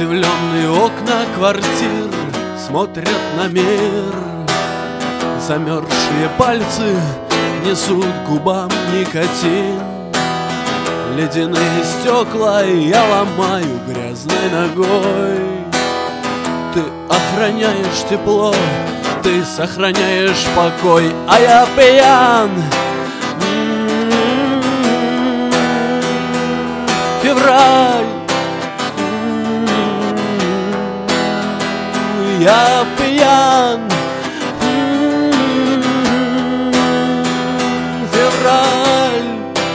Удивленные окна квартир смотрят на мир. Замерзшие пальцы несут к губам никотин. Ледяные стекла я ломаю грязной ногой. Ты охраняешь тепло, ты сохраняешь покой, а я пьян. Февраль. Я пьян. Февраль.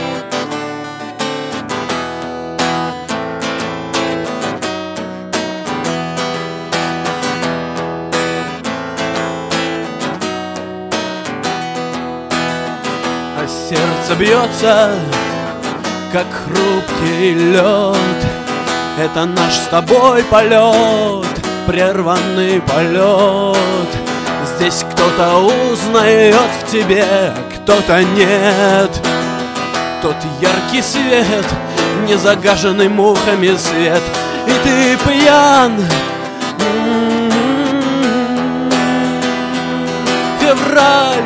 А сердце бьется, как хрупкий лед. Это наш с тобой полет, прерванный полет. Здесь кто-то узнает в тебе, а кто-то нет. Тот яркий свет, не загаженный мухами свет. И ты пьян. Февраль.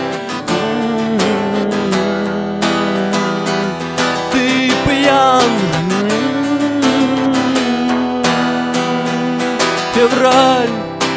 Ты пьян. Февраль.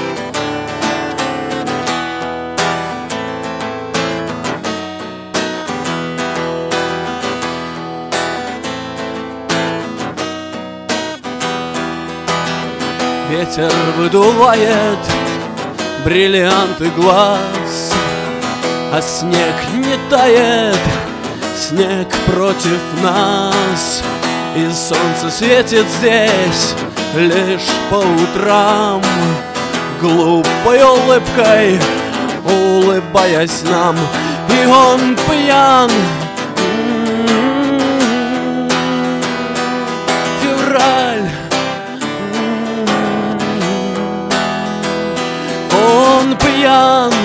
Ветер выдувает бриллианты глаз, а снег не тает, снег против нас. И солнце светит здесь лишь по утрам, глупой улыбкой улыбаясь нам. И он пьян. Февраль. Он пьян.